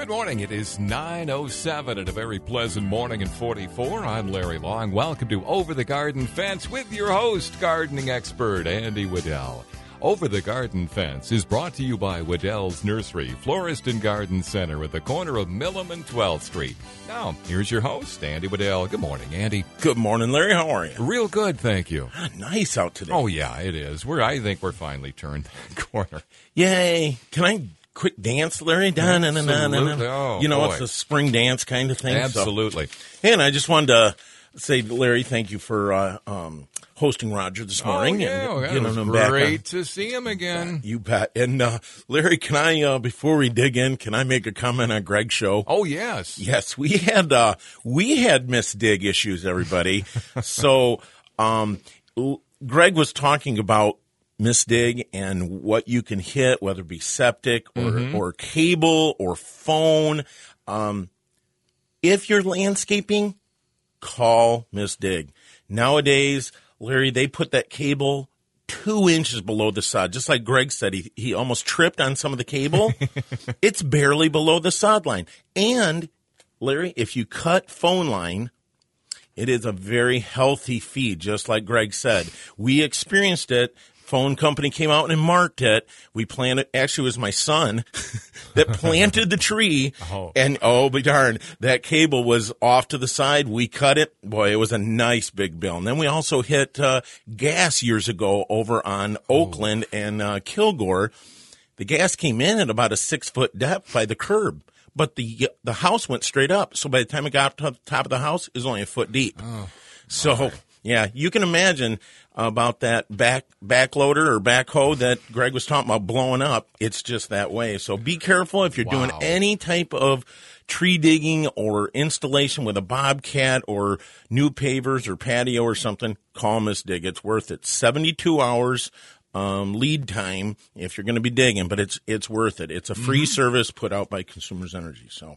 Good morning. It is 9:07 and a very pleasant morning in 44. I'm Larry Long. Welcome to Over the Garden Fence with your host, gardening expert Andy Waddell. Over the Garden Fence is brought to you by Waddell's Nursery, Florist and Garden Center at the corner of Millam and 12th Street. Now, here's your host, Andy Waddell. Good morning, Andy. Good morning, Larry. How are you? Real good, thank you. Nice out today. Oh, yeah, it is. I think we're finally turned that corner. Yay. Can I quick dance, Larry? Absolutely. Oh, you know, boy. it's a spring dance kind of thing. Absolutely. So. And I just wanted to say, Larry, thank you for hosting Roger this morning. It was great to see him again. You bet. And Larry, can I, before we dig in, can I make a comment on Greg's show? Oh, yes. Yes, we had Miss Dig issues, everybody. So Greg was talking about Miss Dig and what you can hit, whether it be septic or cable or phone. If you're landscaping, call Miss Dig. Nowadays, Larry, they put that cable 2 inches below the sod. Just like Greg said, he almost tripped on some of the cable. It's barely below the sod line. And, Larry, if you cut phone line, it is a very healthy feed, just like Greg said. We experienced it. Phone company came out and marked it. We planted, actually it was my son that planted the tree. And be darned, that cable was off to the side. We cut it. Boy, it was a nice big bill. And then we also hit gas years ago over on Oakland and Kilgore. The gas came in at about a 6-foot depth by the curb, but the house went straight up. So by the time it got to the top of the house, it was only a foot deep. Yeah, you can imagine about that backloader or backhoe that Greg was talking about blowing up. It's just that way. So be careful if you're doing any type of tree digging or installation with a Bobcat or new pavers or patio or something. Call Miss Dig. It's worth it. 72 hours lead time if you're going to be digging, but it's worth it. It's a free service put out by Consumers Energy. So.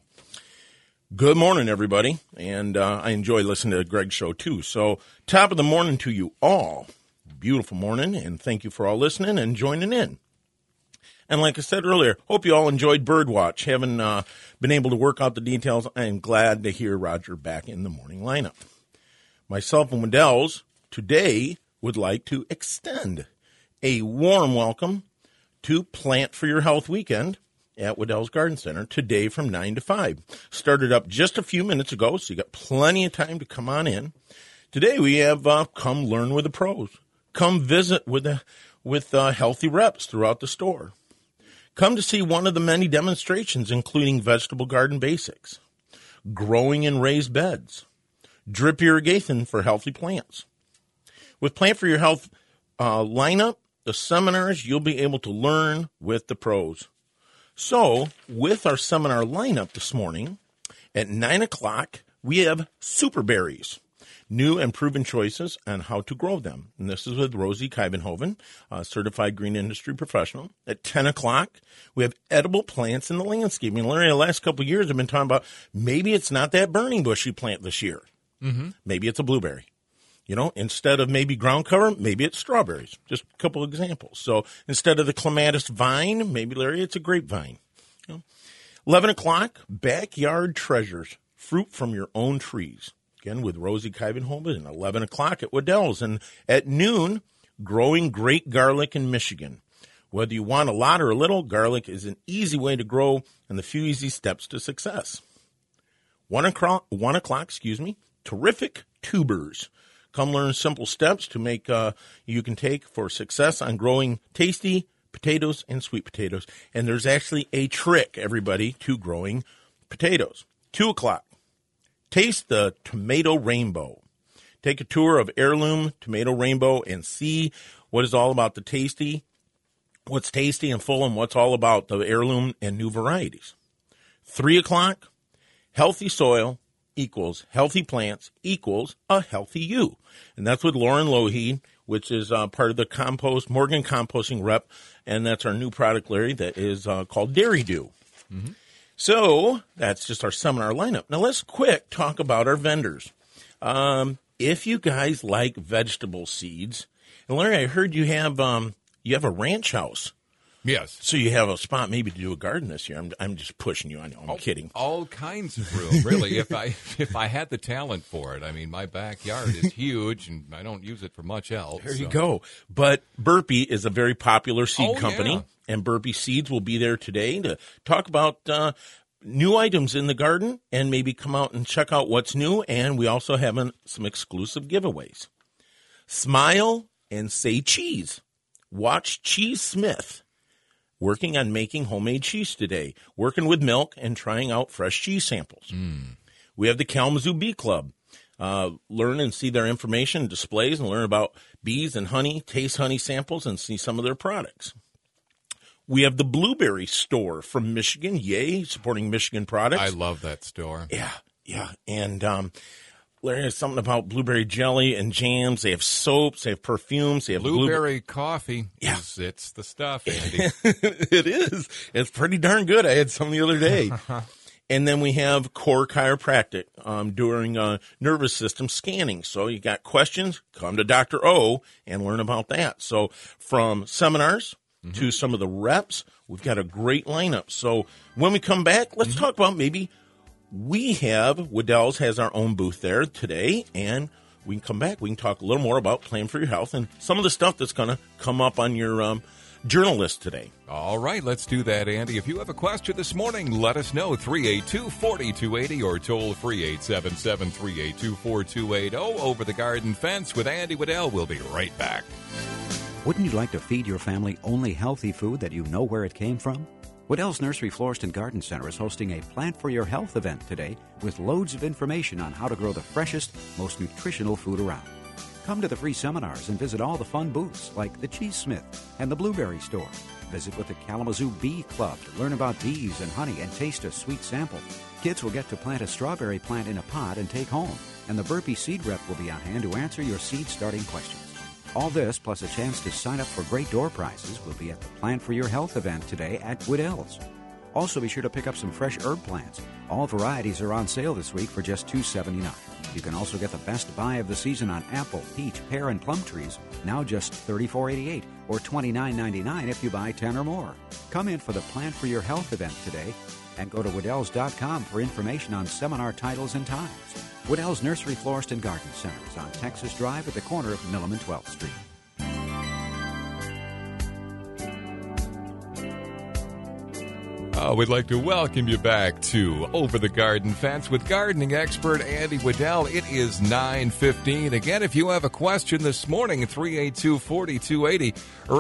Good morning, everybody, and I enjoy listening to Greg's show, too. So, top of the morning to you all. Beautiful morning, and thank you for all listening and joining in. And like I said earlier, hope you all enjoyed Birdwatch. Haven't been able to work out the details. I am glad to hear Roger back in the morning lineup. Myself and Waddell's today would like to extend a warm welcome to Plant for Your Health Weekend at Waddell's Garden Center today from 9 to 5. Started up just a few minutes ago, so you got plenty of time to come on in. Today we have come learn with the pros. Come visit with healthy reps throughout the store. Come to see one of the many demonstrations, including vegetable garden basics, growing in raised beds, drip irrigation for healthy plants. With Plant for Your Health lineup, the seminars, you'll be able to learn with the pros. So, with our seminar lineup this morning, at 9 o'clock, we have super berries, new and proven choices on how to grow them. And this is with Rosie Kuyvenhoven, a certified green industry professional. At 10 o'clock, we have edible plants in the landscaping. Larry, the last couple of years, I've been talking about maybe it's not that burning bush you plant this year. Maybe it's a blueberry. You know, instead of maybe ground cover, maybe it's strawberries. Just a couple examples. So instead of the clematis vine, maybe, Larry, it's a grapevine. 11 o'clock, backyard treasures, fruit from your own trees. Again, with Rosie Kuyvenhoven, and 11 o'clock at Waddell's. And at noon, growing great garlic in Michigan. Whether you want a lot or a little, garlic is an easy way to grow and the few easy steps to success. 1 o'clock, terrific tubers. Come learn simple steps to make you can take for success on growing tasty potatoes and sweet potatoes. And there's actually a trick, everybody, to growing potatoes. 2 o'clock, taste the tomato rainbow. Take a tour of Heirloom Tomato Rainbow and see what is all about what's tasty and full, and what's all about the heirloom and new varieties. 3 o'clock, healthy soil equals healthy plants equals a healthy you. And that's with Lauren Lougheed, which is part of the Morgan Composting Rep, and that's our new product, Larry, that is called Dairy Dew. So that's just our seminar lineup. Now let's quick talk about our vendors. If you guys like vegetable seeds, and Larry, I heard you have a ranch house Yes. So you have a spot maybe to do a garden this year. I'm just pushing you. I know. I'm kidding. All kinds of room, really. If I had the talent for it. I mean, my backyard is huge, and I don't use it for much else. There you go. But Burpee is a very popular seed company, yeah. and Burpee Seeds will be there today to talk about new items in the garden and maybe come out and check out what's new. And we also have some exclusive giveaways. Smile and say cheese. Watch Cheese Smith working on making homemade cheese today, working with milk and trying out fresh cheese samples. We have the Kalamazoo Bee Club. Learn and see their information, displays, and learn about bees and honey, taste honey samples, and see some of their products. We have the Blueberry Store from Michigan. Yay, supporting Michigan products. I love that store. Yeah. And Larry has something about blueberry jelly and jams. They have soaps. They have perfumes. They have Blueberry coffee. Yeah. It's the stuff, Andy. It is. It's pretty darn good. I had some the other day. And then we have Core Chiropractic during nervous system scanning. So you got questions, come to Dr. O and learn about that. So from seminars to some of the reps, we've got a great lineup. So when we come back, let's talk about maybe Waddell's has our own booth there today, and we can come back. We can talk a little more about Plan for Your Health and some of the stuff that's going to come up on your journal list today. All right, let's do that, Andy. If you have a question this morning, let us know. 382-4280 or toll free 877-382-4280. Over the Garden Fence with Andy Waddell. We'll be right back. Wouldn't you like to feed your family only healthy food that you know where it came from? Waddell's Nursery Florist and Garden Center is hosting a Plant for Your Health event today with loads of information on how to grow the freshest, most nutritional food around. Come to the free seminars and visit all the fun booths like the Cheese Smith and the Blueberry Store. Visit with the Kalamazoo Bee Club to learn about bees and honey and taste a sweet sample. Kids will get to plant a strawberry plant in a pot and take home, and the Burpee Seed Rep will be on hand to answer your seed starting questions. All this, plus a chance to sign up for great door prizes, will be at the Plan for Your Health event today at Waddell's. Also, be sure to pick up some fresh herb plants. All varieties are on sale this week for just $2.79. You can also get the best buy of the season on apple, peach, pear, and plum trees, now just $34.88 or $29.99 if you buy 10 or more. Come in for the Plan for Your Health event today and go to Waddells.com for information on seminar titles and times. Waddell's Nursery Florist and Garden Center is on Texas Drive at the corner of Millam and 12th Street. We'd like to welcome you back to Over the Garden Fence with gardening expert Andy Waddell. It is 9:15. Again, if you have a question this morning, 382-4280 or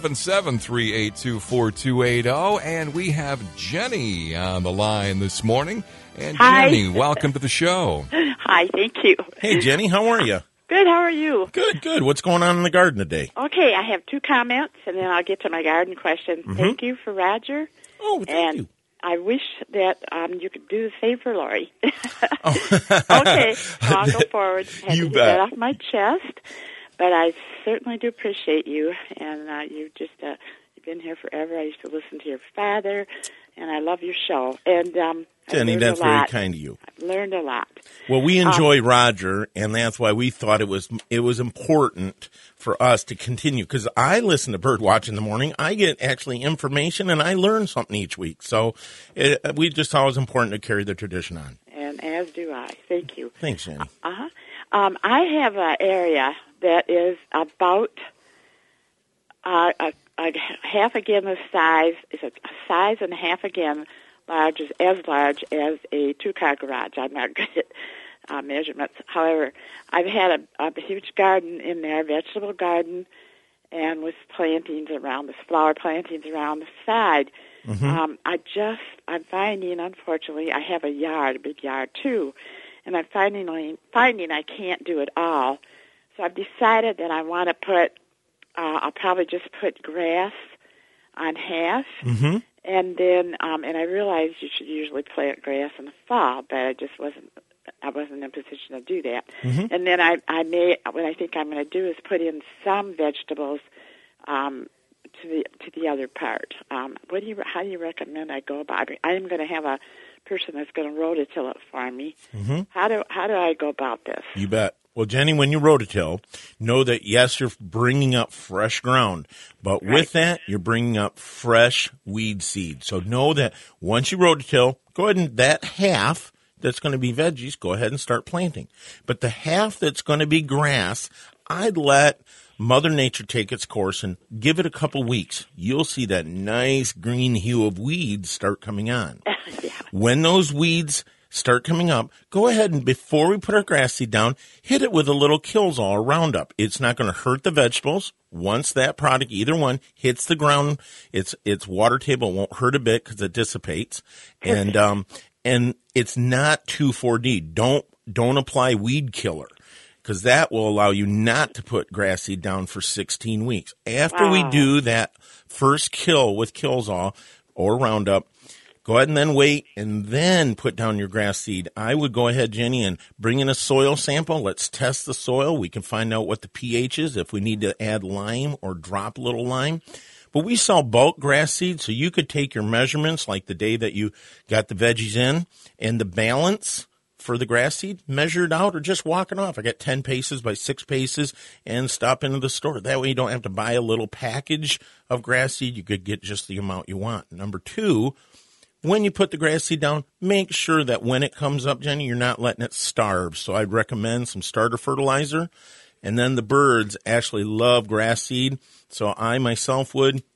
877-382-4280. And we have Jenny on the line this morning. And Jenny, welcome to the show. Hi, thank you. Hey, Jenny, how are you? Good, how are you? Good. What's going on in the garden today? Okay, I have 2 comments, and then I'll get to my garden question. Thank you for Roger. Oh, thank you. I wish that you could do the same for Lori. Okay, so I'll go forward. Had to get that off my chest, but I certainly do appreciate you, and you've been here forever. I used to listen to your father, and I love your show. And Jenny, that's very kind of you. I've learned a lot. Well, we enjoy Roger, and that's why we thought it was important for us to continue. Because I listen to Birdwatch in the morning, I get actually information, and I learn something each week. So we just thought it was important to carry the tradition on. And as do I. Thank you. Thanks, Jenny. I have an area that is about a half again the size. It's a size and a half again as large as a 2-car garage. I'm not good at measurements. However, I've had a huge garden in there, vegetable garden, and with plantings around, flower plantings around the side. I'm finding, unfortunately, I have a big yard too, and I'm finding I can't do it all. So I've decided that I want to put, I'll probably just put grass on half. And then, and I realized you should usually plant grass in the fall, but I wasn't in a position to do that. And then what I think I'm going to do is put in some vegetables to the other part. How do you recommend I go about? I am going to have a person that's going to rototill it for me. How do I go about this? You bet. Well, Jenny, when you rototill, know that, yes, you're bringing up fresh ground, but with that, you're bringing up fresh weed seed. So know that once you rototill, go ahead and that half that's going to be veggies, go ahead and start planting. But the half that's going to be grass, I'd let Mother Nature take its course and give it a couple weeks. You'll see that nice green hue of weeds start coming on. Yeah. When those weeds start coming up, go ahead and before we put our grass seed down, hit it with a little Kills All Roundup. It's not going to hurt the vegetables. Once that product, either one, hits the ground, it's water table. It won't hurt a bit because it dissipates. And it's not 2,4-D. Don't apply weed killer, because that will allow you not to put grass seed down for 16 weeks. After we do that first kill with Kills All or Roundup, go ahead and then wait and then put down your grass seed. I would go ahead, Jenny, and bring in a soil sample. Let's test the soil. We can find out what the pH is, if we need to add lime or drop a little lime. But we sell bulk grass seed, so you could take your measurements like the day that you got the veggies in and the balance for the grass seed, measure it out or just walk it off. I got 10 paces by 6 paces and stop into the store. That way you don't have to buy a little package of grass seed. You could get just the amount you want. Number 2, when you put the grass seed down, make sure that when it comes up, Jenny, you're not letting it starve. So I'd recommend some starter fertilizer. And then the birds actually love grass seed. So I myself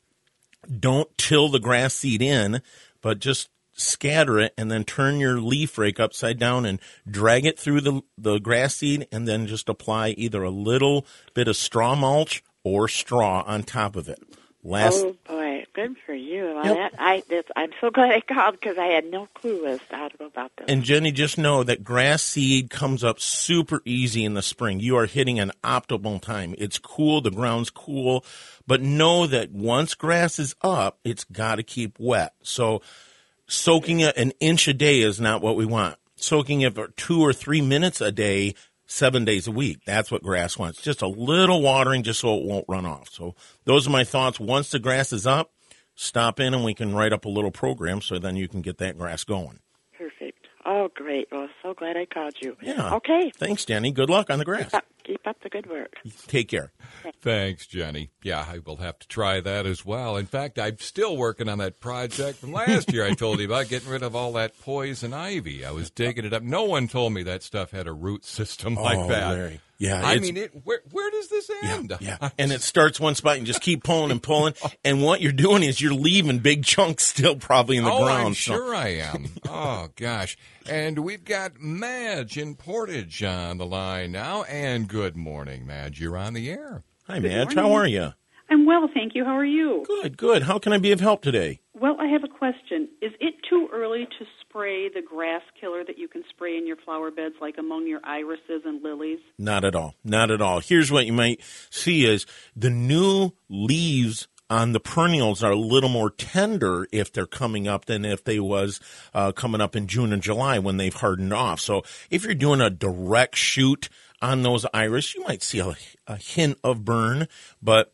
don't till the grass seed in, but just scatter it and then turn your leaf rake upside down and drag it through the grass seed and then just apply either a little bit of straw mulch or straw on top of it. Oh, boy. Good for you. Well, Yep. I'm so glad I called because I had no clue as to how to go about this. And Jenny, just know that grass seed comes up super easy in the spring. You are hitting an optimal time. It's cool. The ground's cool. But know that once grass is up, it's got to keep wet. So soaking it an inch a day is not what we want. Soaking it for 2 or 3 minutes a day, 7 days a week. That's what grass wants. Just a little watering just so it won't run off. So those are my thoughts. Once the grass is up, stop in and we can write up a little program so then you can get that grass going. Perfect. Oh, great. Well, so glad I called you. Yeah. Okay. Thanks, Jenny. Good luck on the grass. Keep up the good work. Take care. Thanks, Jenny. Yeah, I will have to try that as well. In fact, I'm still working on that project from last year I told you about, getting rid of all that poison ivy. I was digging it up. No one told me that stuff had a root system like that. Larry. Yeah, I mean, where does this end? Yeah. And it starts one spot and just keep pulling and pulling. And what you're doing is you're leaving big chunks still probably in the ground. I'm sure I am. Oh, gosh. And we've got Madge in Portage on the line now. And good morning, Madge. You're on the air. Hi, Madge. How are you? I'm well, thank you. How are you? Good. How can I be of help today? Well, I have a question. Is it too early to spray the grass killer that you can spray in your flower beds, like among your irises and lilies? Not at all. Not at all. Here's what you might see is the new leaves on the perennials are a little more tender if they're coming up than if they was coming up in June and July when they've hardened off. So if you're doing a direct shoot on those iris, you might see a hint of burn, but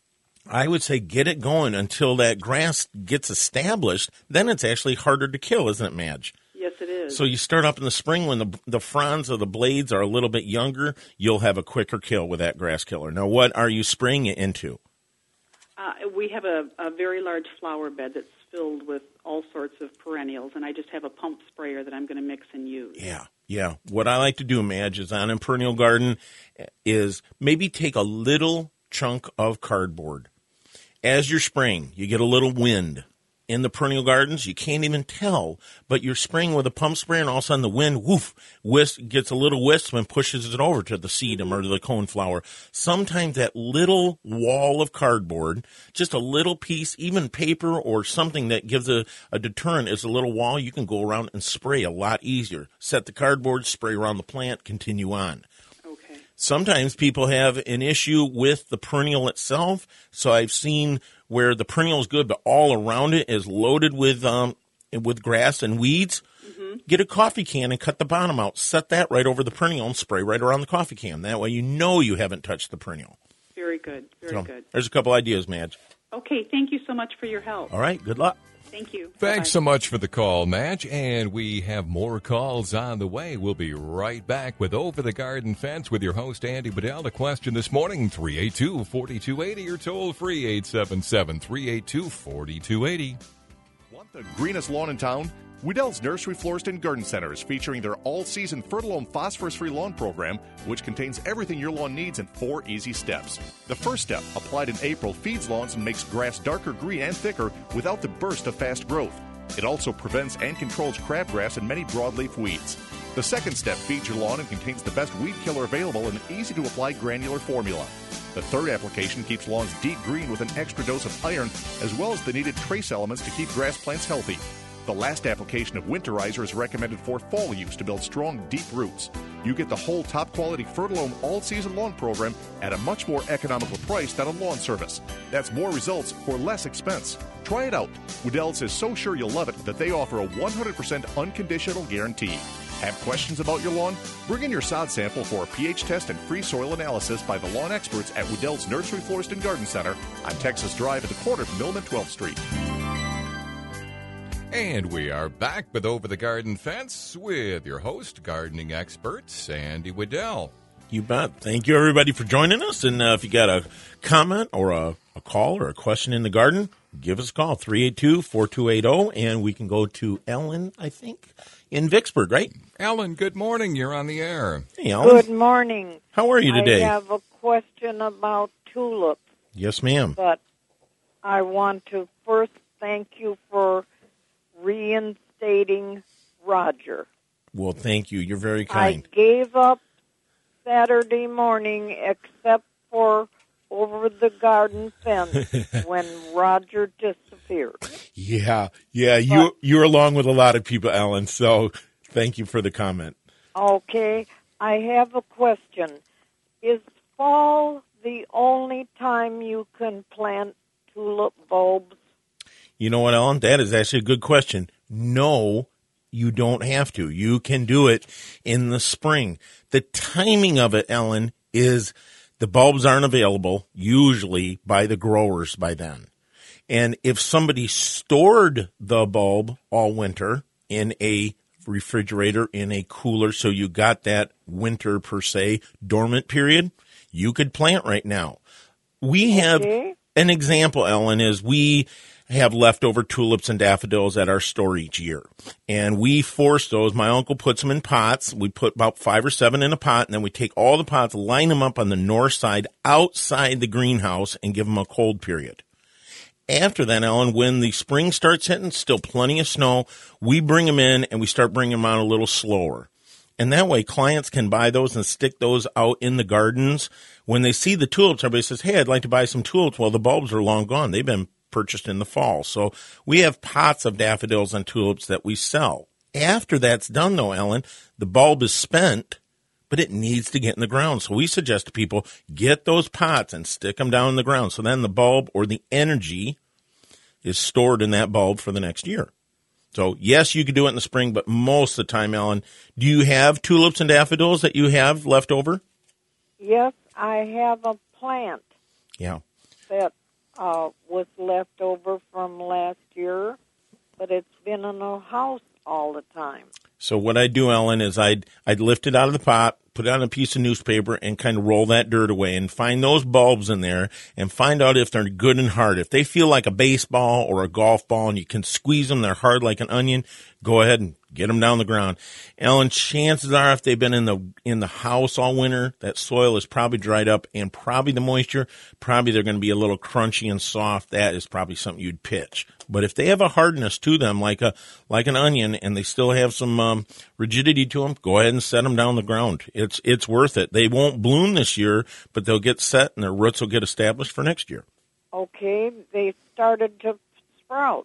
I would say get it going until that grass gets established. Then it's actually harder to kill, isn't it, Madge? Yes, it is. So you start up in the spring when the fronds of the blades are a little bit younger, you'll have a quicker kill with that grass killer. Now, what are you spraying it into? We have a very large flower bed that's filled with all sorts of perennials, and I just have a pump sprayer that I'm going to mix and use. Yeah. What I like to do, Madge, is on a perennial garden is maybe take a little chunk of cardboard. As you're spraying, you get a little wind. In the perennial gardens, you can't even tell, but you're spraying with a pump sprayer, and all of a sudden the wind, gets a little wisp and pushes it over to the sedum or to the coneflower. Sometimes that little wall of cardboard, just a little piece, even paper or something that gives a deterrent is a little wall. You can go around and spray a lot easier. Set the cardboard, spray around the plant, continue on. Sometimes people have an issue with the perennial itself, so I've seen where the perennial is good, but all around it is loaded with grass and weeds. Mm-hmm. Get a coffee can and cut the bottom out. Set that right over the perennial and spray right around the coffee can. That way you know you haven't touched the perennial. Very good. Very good. There's a couple ideas, Madge. Okay, thank you so much for your help. All right, good luck. Thank you. Thanks Bye-bye. so much for the call, Madge. And we have more calls on the way. We'll be right back with Over the Garden Fence with your host, Andy Bedell. The question this morning, 382-4280 or toll free 877-382-4280. Want the greenest lawn in town? Weedell's Nursery Florist and Garden Center is featuring their all-season Fertilome phosphorus-free lawn program, which contains everything your lawn needs in 4 easy steps. The first step, applied in April, feeds lawns and makes grass darker green and thicker without the burst of fast growth. It also prevents and controls crabgrass and many broadleaf weeds. The second step feeds your lawn and contains the best weed killer available in an easy-to-apply granular formula. The third application keeps lawns deep green with an extra dose of iron, as well as the needed trace elements to keep grass plants healthy. The last application of Winterizer is recommended for fall use to build strong, deep roots. You get the whole top-quality Fertilome all-season lawn program at a much more economical price than a lawn service. That's more results for less expense. Try it out. Weedell's is so sure you'll love it that they offer a 100% unconditional guarantee. Have questions about your lawn? Bring in your sod sample for a pH test and free soil analysis by the lawn experts at Weedell's Nursery Florist and Garden Center on Texas Drive at the corner of Mill and 12th Street. And we are back with Over the Garden Fence with your host, gardening expert, Sandy Weddell. You bet. Thank you, everybody, for joining us. And if you got a comment or a call or a question in the garden, give us a call, 382-4280, and we can go to Ellen, I think, in Vicksburg, right? Ellen, good morning. You're on the air. Hey, Ellen. Good morning. How are you today? I have a question about tulips, Yes, ma'am. but I want to first thank you for reinstating Roger. Well, thank you. You're very I kind. gave up Saturday morning except for Over the Garden Fence when Roger disappeared. Yeah. You're along with a lot of people, Ellen, so thank you for the comment. Okay, I have a question. Is fall the only time you can plant tulip bulbs? You know what, Ellen? That is actually a good question. No, you don't have to. You can do it in the spring. The timing of it, Ellen, is the bulbs aren't available usually by the growers by then. And if somebody stored the bulb all winter in a refrigerator, in a cooler, so you got that winter, per se, dormant period, you could plant right now. We have an example, Ellen, is we have leftover tulips and daffodils at our store each year. And we force those. My uncle puts them in pots. We put about 5 or 7 in a pot, and then we take all the pots, line them up on the north side outside the greenhouse, and give them a cold period. After that, Ellen, when the spring starts hitting, still plenty of snow, we bring them in, and we start bringing them out a little slower. And that way, clients can buy those and stick those out in the gardens. When they see the tulips, everybody says, hey, I'd like to buy some tulips. Well, the bulbs are long gone. They've been purchased in the fall. So we have pots of daffodils and tulips that we sell. After that's done, though, Ellen, the bulb is spent, but it needs to get in the ground. So we suggest to people, get those pots and stick them down in the ground. So then the bulb or the energy is stored in that bulb for the next year. So, yes, you could do it in the spring, but most of the time, Ellen, do you have tulips and daffodils that you have left over? Yes, I have a plant that was left over from last year, but it's been in a house all the time. So what I'd do, Ellen, is I'd lift it out of the pot, put it on a piece of newspaper, and kind of roll that dirt away and find those bulbs in there and find out if they're good and hard. If they feel like a baseball or a golf ball and you can squeeze them, they're hard like an onion, go ahead and get them down the ground. Ellen, chances are if they've been in the house all winter, that soil is probably dried up and probably the moisture, probably they're going to be a little crunchy and soft. That is probably something you'd pitch. But if they have a hardness to them like an onion and they still have some rigidity to them, go ahead and set them down the ground. It's worth it. They won't bloom this year, but they'll get set and their roots will get established for next year. Okay, they started to sprout.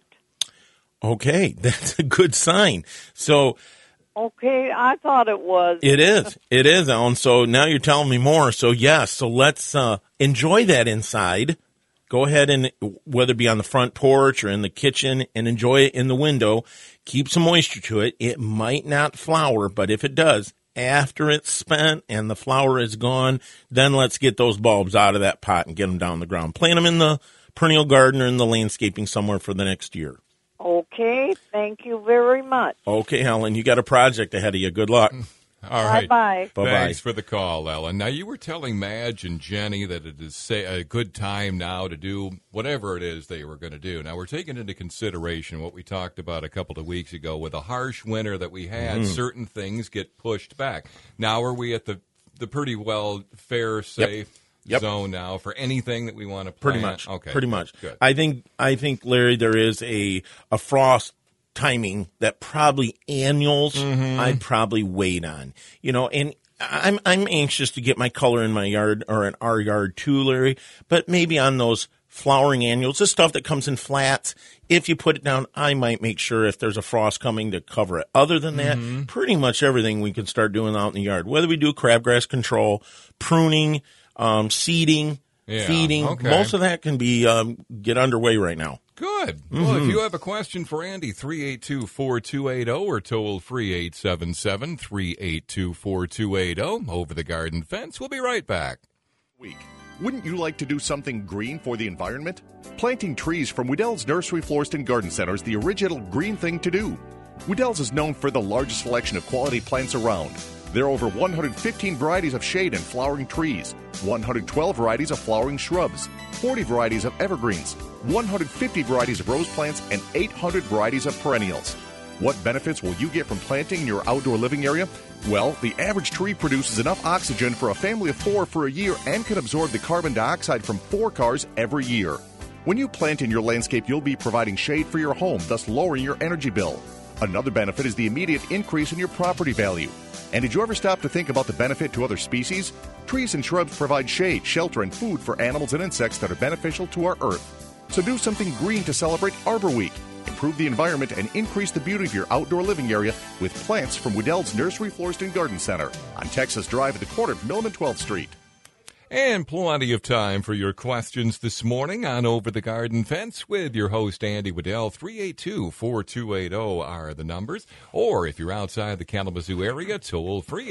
Okay, that's a good sign. So, okay, I thought it was. It is, Ellen. So now you're telling me more. So yes, so let's enjoy that inside. Go ahead and whether it be on the front porch or in the kitchen and enjoy it in the window. Keep some moisture to it. It might not flower, but if it does, after it's spent and the flower is gone, then let's get those bulbs out of that pot and get them down the ground. Plant them in the perennial garden or in the landscaping somewhere for the next year. Okay. Okay, thank you very much. Okay, Ellen, you got a project ahead of you. Good luck. All right. Bye-bye. Bye-bye. Thanks for the call, Ellen. Now, you were telling Madge and Jenny that it is a good time now to do whatever it is they were going to do. Now, we're taking into consideration what we talked about a couple of weeks ago. With a harsh winter that we had, certain things get pushed back. Now, are we at the pretty well fair, safe zone now for anything that we want to plant? Pretty much. Okay. Pretty much. Good. I think, Larry, there is a frost timing that probably annuals I'd probably wait on. And I'm anxious to get my color in my yard or in our yard too, Larry, but maybe on those flowering annuals, the stuff that comes in flats, if you put it down, I might make sure if there's a frost coming to cover it. Other than that, pretty much everything we can start doing out in the yard, whether we do crabgrass control, pruning, seeding, feeding, most of that can be get underway right now. Good. Well, if you have a question for Andy, 382-4280 or toll free 877-382-4280 over the garden fence. We'll be right back. Wouldn't you like to do something green for the environment? Planting trees from Weddell's Nursery, Florist, and Garden Center is the original green thing to do. Weddell's is known for the largest selection of quality plants around. There are over 115 varieties of shade and flowering trees, 112 varieties of flowering shrubs, 40 varieties of evergreens, 150 varieties of rose plants, and 800 varieties of perennials. What benefits will you get from planting in your outdoor living area? Well, the average tree produces enough oxygen for a family of 4 for a year and can absorb the carbon dioxide from 4 cars every year. When you plant in your landscape, you'll be providing shade for your home, thus lowering your energy bill. Another benefit is the immediate increase in your property value. And did you ever stop to think about the benefit to other species? Trees and shrubs provide shade, shelter, and food for animals and insects that are beneficial to our earth. So do something green to celebrate Arbor Week. Improve the environment and increase the beauty of your outdoor living area with plants from Weddell's Nursery, Florist, and Garden Center on Texas Drive at the corner of Millam and 12th Street. And plenty of time for your questions this morning on Over the Garden Fence with your host, Andy Weddell. 382-4280 are the numbers. Or if you're outside the Kalamazoo area, toll free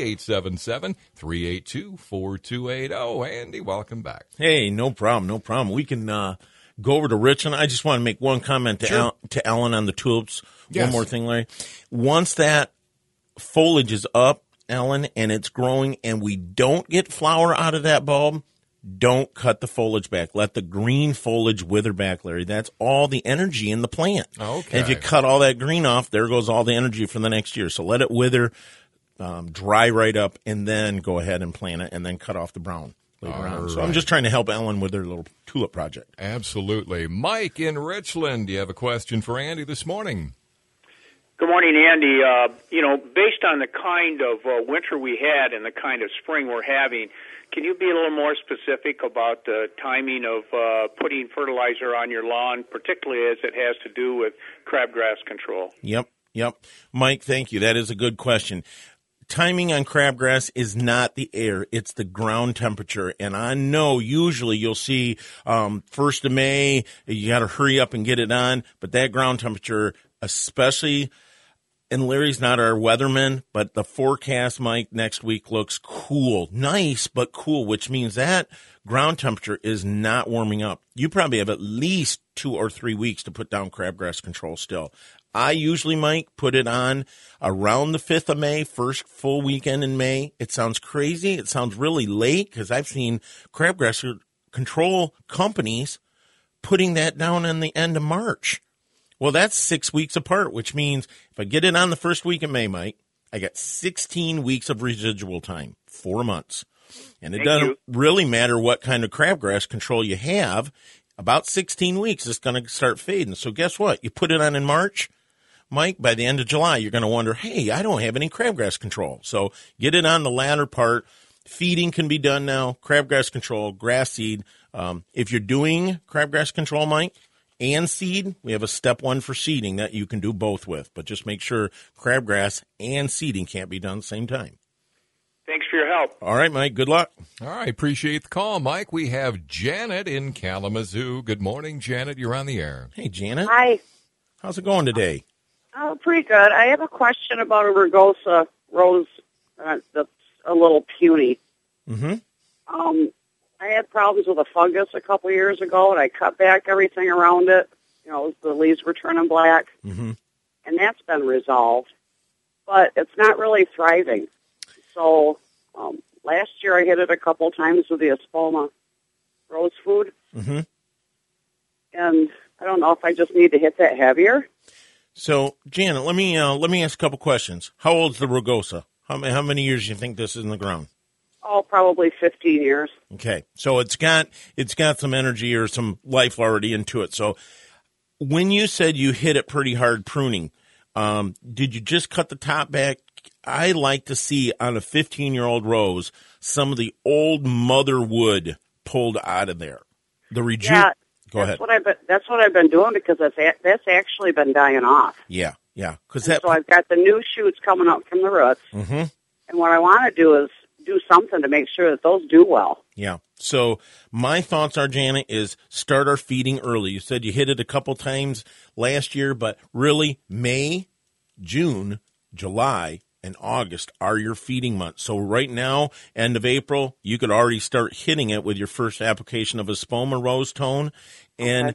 877-382-4280. Andy, welcome back. Hey, no problem. We can go over to Richland. I just want to make one comment to Ellen on the tulips. Yes. One more thing, Larry. Once that foliage is up, Ellen, and it's growing, and we don't get flower out of that bulb, don't cut the foliage back. Let the green foliage wither back, Larry. That's all the energy in the plant. Okay. And if you cut all that green off, there goes all the energy for the next year. So let it wither, dry right up, and then go ahead and plant it, and then cut off the brown later on. So I'm just trying to help Ellen with her little tulip project. Absolutely. Mike in Richland, do you have a question for Andy this morning? Good morning, Andy. Based on the kind of winter we had and the kind of spring we're having, can you be a little more specific about the timing of putting fertilizer on your lawn, particularly as it has to do with crabgrass control? Yep. Mike, thank you. That is a good question. Timing on crabgrass is not the air, it's the ground temperature. And I know usually you'll see 1st of May, you got to hurry up and get it on, but that ground temperature, especially, and Larry's not our weatherman, but the forecast, Mike, next week looks cool. Nice, but cool, which means that ground temperature is not warming up. You probably have at least 2 or 3 weeks to put down crabgrass control still. I usually, Mike, put it on around the 5th of May, first full weekend in May. It sounds crazy. It sounds really late because I've seen crabgrass control companies putting that down in the end of March. Well, that's 6 weeks apart, which means if I get it on the first week of May, Mike, I got 16 weeks of residual time, 4 months. And it doesn't really matter what kind of crabgrass control you have. About 16 weeks, it's going to start fading. So guess what? You put it on in March, Mike, by the end of July, you're going to wonder, hey, I don't have any crabgrass control. So get it on the latter part. Feeding can be done now, crabgrass control, grass seed. If you're doing crabgrass control, Mike, and seed, we have a step 1 for seeding that you can do both with. But just make sure crabgrass and seeding can't be done at the same time. Thanks for your help. All right, Mike, good luck. All right, appreciate the call, Mike. We have Janet in Kalamazoo. Good morning, Janet. You're on the air. Hey, Janet. Hi. How's it going today? Oh, pretty good. I have a question about a rugosa rose that's a little puny. Mm-hmm. I had problems with a fungus a couple years ago, and I cut back everything around it. the leaves were turning black, and that's been resolved. But it's not really thriving. So last year I hit it a couple times with the Espoma rose food, and I don't know if I just need to hit that heavier. So, Janet, let me ask a couple questions. How old's the rugosa? How many years do you think this is in the ground? Oh, probably 15 years. Okay, so it's got some energy or some life already into it. So, when you said you hit it pretty hard pruning, did you just cut the top back? I like to see on a 15-year-old rose some of the old mother wood pulled out of there. Go ahead. That's what I've been doing because that's actually been dying off. Yeah. So I've got the new shoots coming up from the roots, and what I want to do is do something to make sure that those do well. Yeah. So my thoughts are, Janet, is start our feeding early. You said you hit it a couple times last year, but really May, June, July, and August are your feeding months. So right now, end of April, you could already start hitting it with your first application of Espoma rose tone. And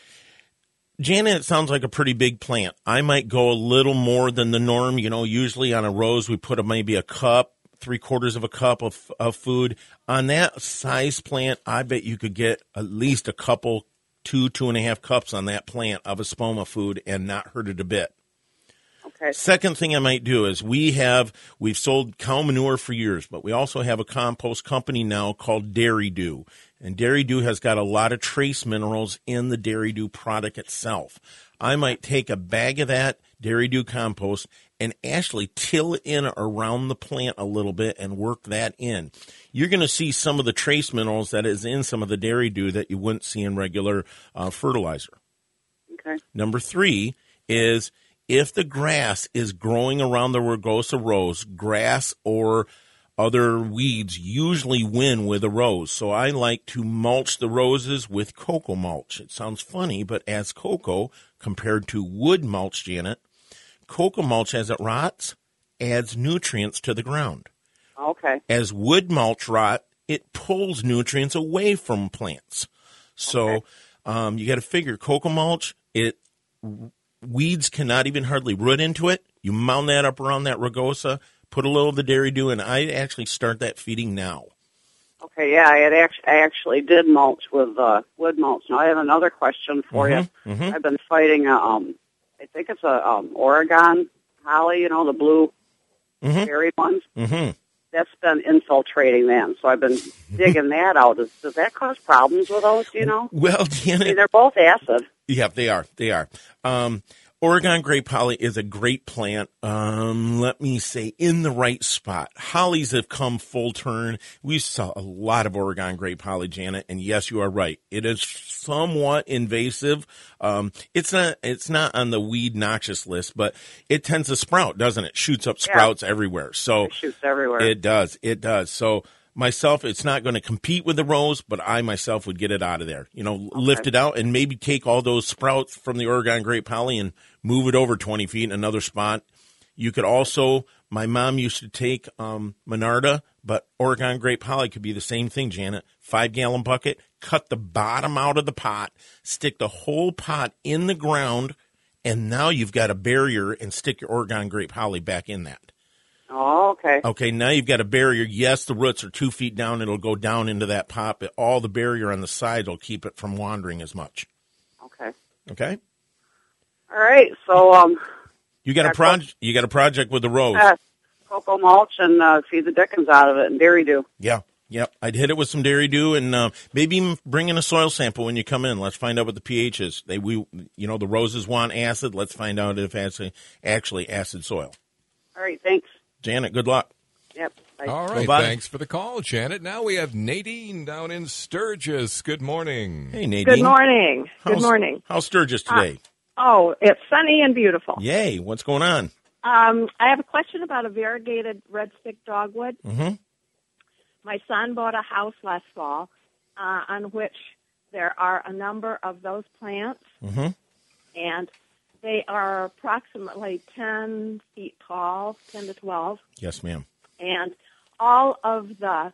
Janet, it sounds like a pretty big plant. I might go a little more than the norm. Usually on a rose, we put maybe a cup, 3/4 of a cup of food. On that size plant, I bet you could get at least a couple, 2.5 cups on that plant of Espoma food and not hurt it a bit. Okay. Second thing I might do is we've sold cow manure for years, but we also have a compost company now called Dairy Dew. And Dairy Dew has got a lot of trace minerals in the Dairy Dew product itself. I might take a bag of that Dairy Dew compost and actually till it in around the plant a little bit and work that in. You're going to see some of the trace minerals that is in some of the Dairy Dew that you wouldn't see in regular fertilizer. Okay. Number 3 is if the grass is growing around the rugosa rose, grass or other weeds usually win with a rose. So I like to mulch the roses with cocoa mulch. It sounds funny, but as cocoa compared to wood mulch, Janet, cocoa mulch as it rots adds nutrients to the ground. Okay. As wood mulch rot, it pulls nutrients away from plants. So you got to figure cocoa mulch, weeds cannot even hardly root into it. You mound that up around that rugosa, put a little of the Dairy Dew, and I actually start that feeding now. Okay, yeah, I actually did mulch with wood mulch. Now I have another question for you. I've been fighting I think it's a Oregon holly, the blue berry ones. That's been infiltrating them, so I've been digging that out. Does that cause problems with those, Well, Janet, they're both acid. Yeah, they are. Oregon grape holly is a great plant. Let me say, in the right spot. Hollies have come full turn. We saw a lot of Oregon grape holly, Janet, and yes, you are right. It is somewhat invasive. It's not on the weed noxious list, but it tends to sprout, doesn't it? Shoots up sprouts everywhere. So it shoots everywhere. It does. So myself, it's not going to compete with the rose, but I myself would get it out of there. Lift it out and maybe take all those sprouts from the Oregon grape holly and move it over 20 feet in another spot. You could also, my mom used to take Monarda, but Oregon grape holly could be the same thing, Janet. 5-gallon bucket, cut the bottom out of the pot, stick the whole pot in the ground, and now you've got a barrier and stick your Oregon grape holly back in that. Oh, okay. Okay, now you've got a barrier. Yes, the roots are 2 feet down. It'll go down into that pot, but all the barrier on the side will keep it from wandering as much. Okay. Okay? All right, so you got a project with the rose. Cocoa mulch and feed the dickens out of it and Dairy Dew. Yeah. I'd hit it with some Dairy Dew and maybe bring in a soil sample when you come in. Let's find out what the pH is. The roses want acid. Let's find out if it's actually acid soil. All right, thanks. Janet, good luck. Yep. Bye. All right, Bye-bye. Thanks for the call, Janet. Now we have Nadine down in Sturgis. Good morning. Hey, Nadine. Good morning. Good morning. How's Sturgis today? It's sunny and beautiful. Yay. What's going on? I have a question about a variegated red stick dogwood. My son bought a house last fall on which there are a number of those plants, and they are approximately 10 feet tall, 10 to 12. Yes, ma'am. And all of the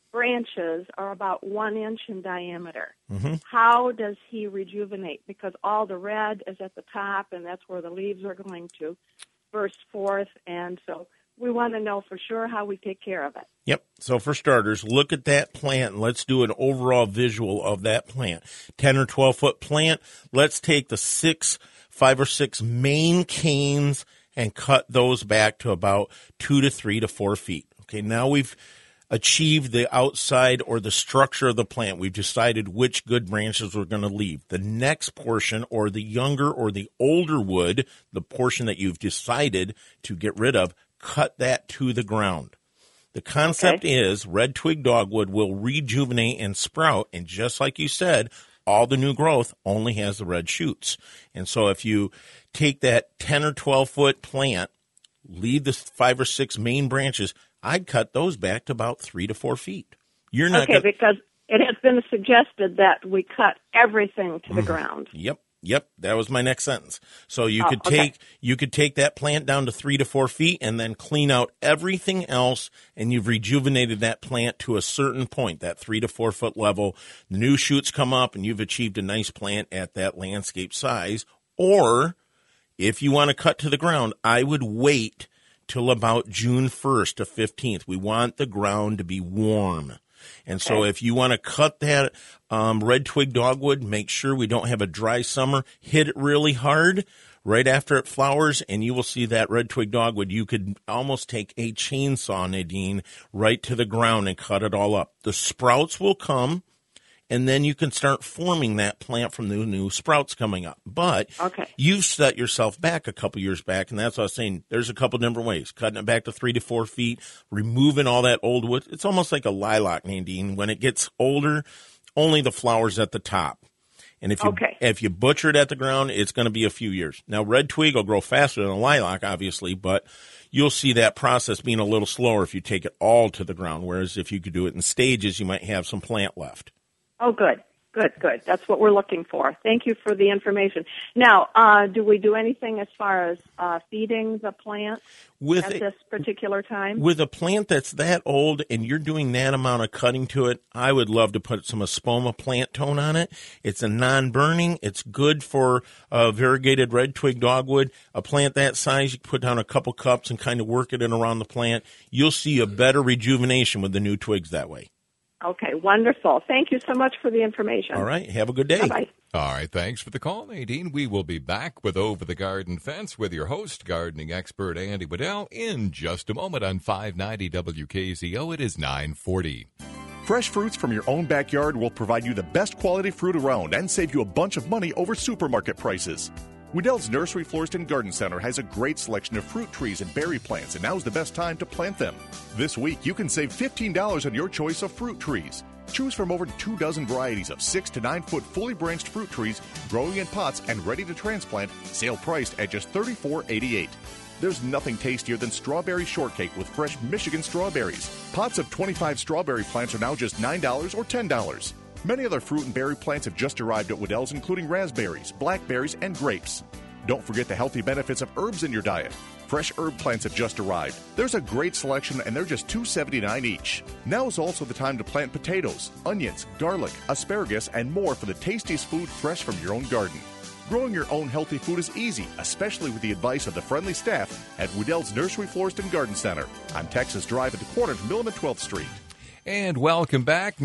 branches are about 1 inch in diameter. Mm-hmm. How does he rejuvenate? Because all the red is at the top, and that's where the leaves are going to burst forth. And so we want to know for sure how we take care of it. Yep. So for starters, look at that plant and let's do an overall visual of that plant. 10 or 12 foot plant. Let's take the 5 or 6 main canes and cut those back to about 2 to 3 to 4 feet. Okay. Now we've achieved the outside or the structure of the plant. We've decided which good branches we're going to leave. The next portion, or the younger or the older wood, the portion that you've decided to get rid of, cut that to the ground. The concept is red twig dogwood will rejuvenate and sprout, and just like you said, all the new growth only has the red shoots. And so if you take that 10 or 12 foot plant, leave the 5 or 6 main branches, I'd cut those back to about 3 to 4 feet. You're not because it has been suggested that we cut everything to the ground. Yep, that was my next sentence. So you could take that plant down to 3 to 4 feet and then clean out everything else, and you've rejuvenated that plant to a certain point, that 3 to 4 foot level. The new shoots come up, and you've achieved a nice plant at that landscape size. Or if you want to cut to the ground, I would wait till about June 1st to 15th. We want the ground to be warm. And so if you want to cut that red twig dogwood, make sure we don't have a dry summer. Hit it really hard right after it flowers, and you will see that red twig dogwood. You could almost take a chainsaw, Nadine, right to the ground and cut it all up. The sprouts will come, and then you can start forming that plant from the new sprouts coming up. But you've set yourself back a couple years back, and that's what I was saying. There's a couple different ways. Cutting it back to 3 to 4 feet, removing all that old wood. It's almost like a lilac, Nadine. When it gets older, only the flowers at the top. And if you butcher it at the ground, it's going to be a few years. Now, red twig will grow faster than a lilac, obviously, but you'll see that process being a little slower if you take it all to the ground, whereas if you could do it in stages, you might have some plant left. Oh, good. That's what we're looking for. Thank you for the information. Now, do we do anything as far as feeding the plant at this particular time? With a plant that's that old and you're doing that amount of cutting to it, I would love to put some Espoma plant tone on it. It's a non-burning. It's good for variegated red twig dogwood. A plant that size, you can put down a couple cups and kind of work it in around the plant. You'll see a better rejuvenation with the new twigs that way. Okay, wonderful. Thank you so much for the information. All right, have a good day. Bye-bye. All right, thanks for the call, Nadine. We will be back with Over the Garden Fence with your host, gardening expert Andy Waddell, in just a moment on 590 WKZO. It is 9:40. Fresh fruits from your own backyard will provide you the best quality fruit around and save you a bunch of money over supermarket prices. Waddell's Nursery, Florist, and Garden Center has a great selection of fruit trees and berry plants, and now's the best time to plant them. This week, you can save $15 on your choice of fruit trees. Choose from over 2 dozen varieties of 6 to 9 foot fully branched fruit trees growing in pots and ready to transplant, sale priced at just $34.88. There's nothing tastier than strawberry shortcake with fresh Michigan strawberries. Pots of 25 strawberry plants are now just $9 or $10. Many other fruit and berry plants have just arrived at Waddell's, including raspberries, blackberries, and grapes. Don't forget the healthy benefits of herbs in your diet. Fresh herb plants have just arrived. There's a great selection, and they're just $2.79 each. Now is also the time to plant potatoes, onions, garlic, asparagus, and more for the tastiest food fresh from your own garden. Growing your own healthy food is easy, especially with the advice of the friendly staff at Waddell's Nursery, Florist, and Garden Center on Texas Drive at the corner of Milam and 12th Street. And welcome back,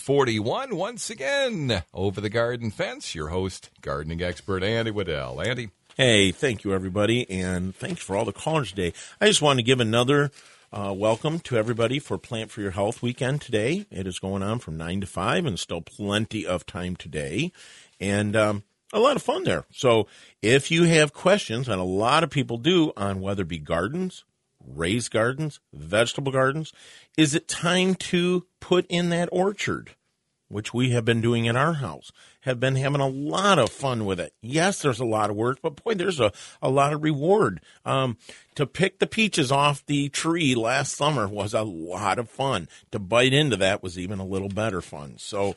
9:41, once again, Over the Garden Fence. Your host, gardening expert Andy Waddell. Andy. Hey, thank you, everybody, and thanks for all the callers today. I just want to give another welcome to everybody for Plant for Your Health weekend today. It is going on from 9 to 5, and still plenty of time today, and a lot of fun there. So if you have questions, and a lot of people do, on whether it be gardens, raised gardens, vegetable gardens, is it time to put in that orchard, which we have been doing in our house, have been having a lot of fun with it. Yes, there's a lot of work, but boy, there's a lot of reward. To pick the peaches off the tree last summer was a lot of fun. To bite into that was even a little better fun. So,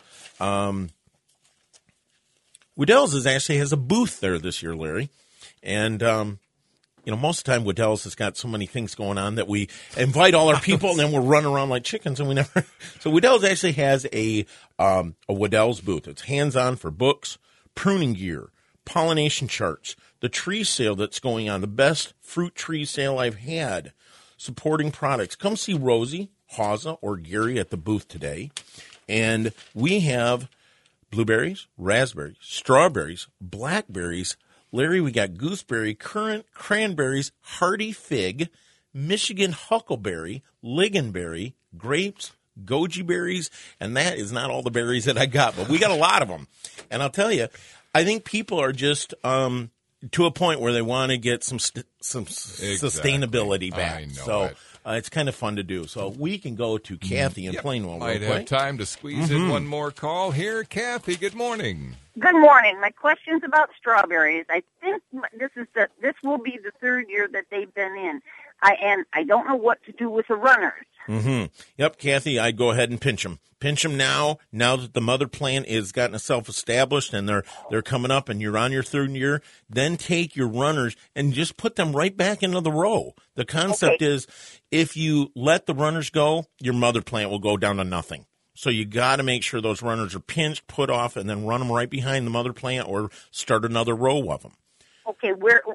Waddell's actually has a booth there this year, Larry, and most of the time Waddell's has got so many things going on that we invite all our people and then we're running around like chickens and we never. So Waddell's actually has a Waddell's booth. It's hands-on for books, pruning gear, pollination charts, the tree sale that's going on, the best fruit tree sale I've had, supporting products. Come see Rosie, Hausa, or Gary at the booth today. And we have blueberries, raspberries, strawberries, blackberries. Larry, we got gooseberry, currant, cranberries, hardy fig, Michigan huckleberry, lingonberry, grapes, goji berries, and that is not all the berries that I got, but we got a lot of them. And I'll tell you, I think people are just to a point where they want to get some sustainability back. I know so it's kind of fun to do. So we can go to Kathy in Plainwell. Might have time to squeeze in one more call here. Kathy, good morning. Good morning. My question's about strawberries. I think this will be the third year that they've been in. I don't know what to do with the runners. Mm-hmm. Yep, Kathy, I'd go ahead and pinch them. Pinch them now that the mother plant is gotten itself established and they're coming up and you're on your third year. Then take your runners and just put them right back into the row. The concept is if you let the runners go, your mother plant will go down to nothing. So you got to make sure those runners are pinched, put off, and then run them right behind the mother plant or start another row of them. Okay,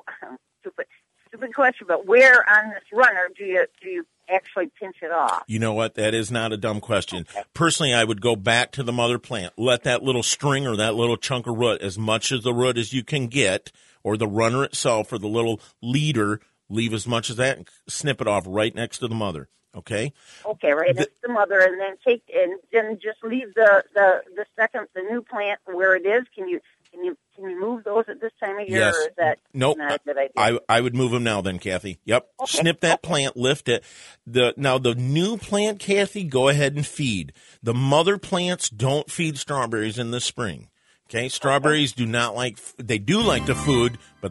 stupid question, but where on this runner do you actually pinch it off? You know what? That is not a dumb question. Okay. Personally, I would go back to the mother plant. Let that little string or that little chunk of root, as much as the root as you can get, or the runner itself or the little leader, leave as much as that and snip it off right next to the mother. Okay? Okay, right next to the mother, and then just leave the new plant where it is. Can you move those at this time of year? Yes. Or is that not a good idea? I would move them now then, Kathy. Yep. Okay. Snip that plant, lift it. Now the new plant, Kathy, go ahead and feed. The mother plants don't feed strawberries in the spring. Okay? Strawberries do like the food, but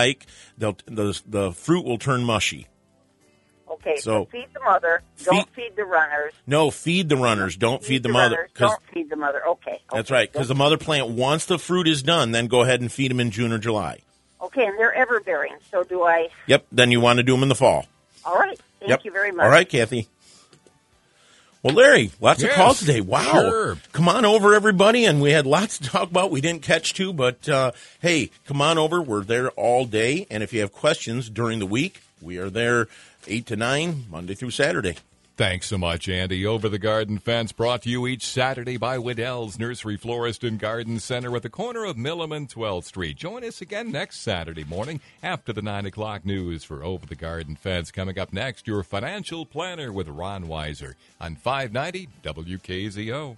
the fruit will turn mushy. Okay, so feed the mother, don't feed the runners. No, feed the runners, don't feed the mother. Don't feed the mother, okay. That's right, because the mother plant, once the fruit is done, then go ahead and feed them in June or July. Okay, and they're ever-bearing, so do I... Yep, then you want to do them in the fall. All right, thank you very much. All right, Kathy. Well, Larry, lots of calls today. Wow. Sure. Come on over, everybody, and we had lots to talk about. We didn't catch to, but, hey, come on over. We're there all day, and if you have questions during the week, we are there 8 to 9, Monday through Saturday. Thanks so much, Andy. Over the Garden Fence brought to you each Saturday by Waddell's Nursery Florist and Garden Center at the corner of Millam and 12th Street. Join us again next Saturday morning after the 9 o'clock news for Over the Garden Fence. Coming up next, your financial planner with Ron Weiser on 590 WKZO.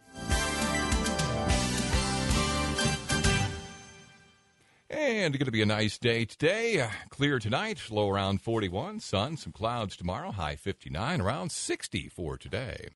And it's going to be a nice day today. Clear tonight, low around 41. Sun, some clouds tomorrow, high 59, around 60 for today.